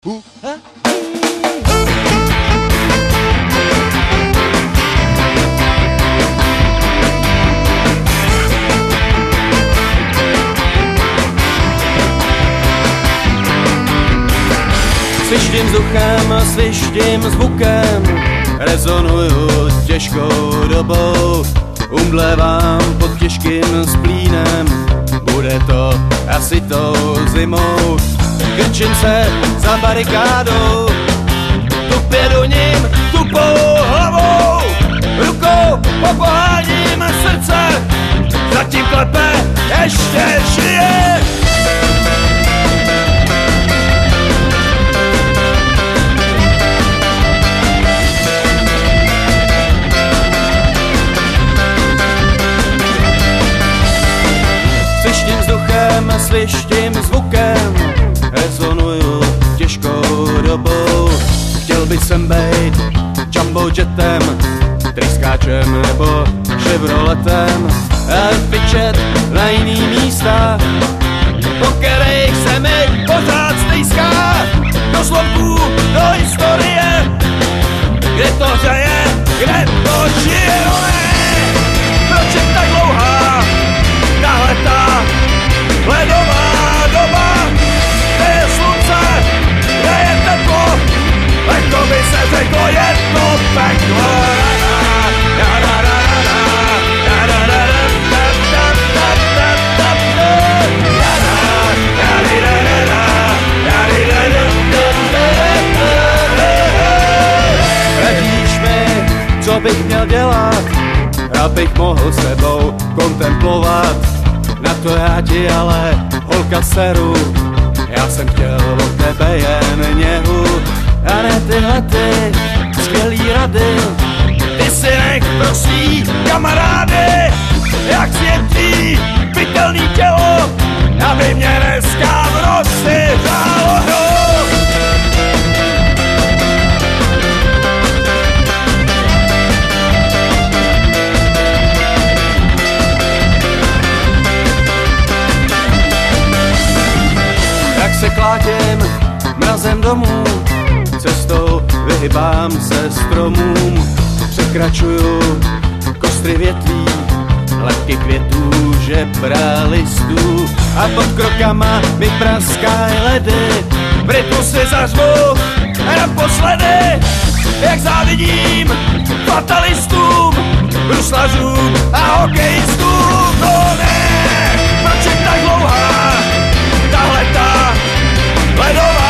Svištím vzduchem, svištím zvukem, rezonuju s těžkou dobou, umdlevám pod těžkým splínem, bude to asi tou zimou. Krčím se za barikádou, tupě do ním tupou hlavou, rukou popoháním srdce, zatím klepe, ještě žije. Svištím vzduchem, svištím zvukem, rezonuju těžkou dobou. Chtěl bych sem bejt jumbo jetem, tryskáčem nebo Chevroletem a vyčet na jiný místa, po kterých se mi pořád stejská. Do slovků, do historie, kde to hřeje, kde to žije. Proč je tak dlouhá tahle ta ledová doba, kde je slunce, kde je teplo, jako by se řeklo, je to peklo. Radíš mi, co bych měl dělat, abych mohl s tebou kontemplovat. Na to já ti ale, holka, seru, já jsem chtěl od tebe jen něhu a ne tyhle ty skvělý rady. Ty si nech, prosí, kamarády, jak světlý, pytelný tělo, aby mě dneska v noci řálo. Se klátěm mrazem domů, cestou vyhybám se stromům, překračuju kostry větví, lepky květů, žebra listů a pod krokama mi praskají ledy. V rytmu si zařvu naposledy, jak závidím fatalistům, bruslařům a hokejistům. No ne, proč je tak dlouhá tahle ta ledová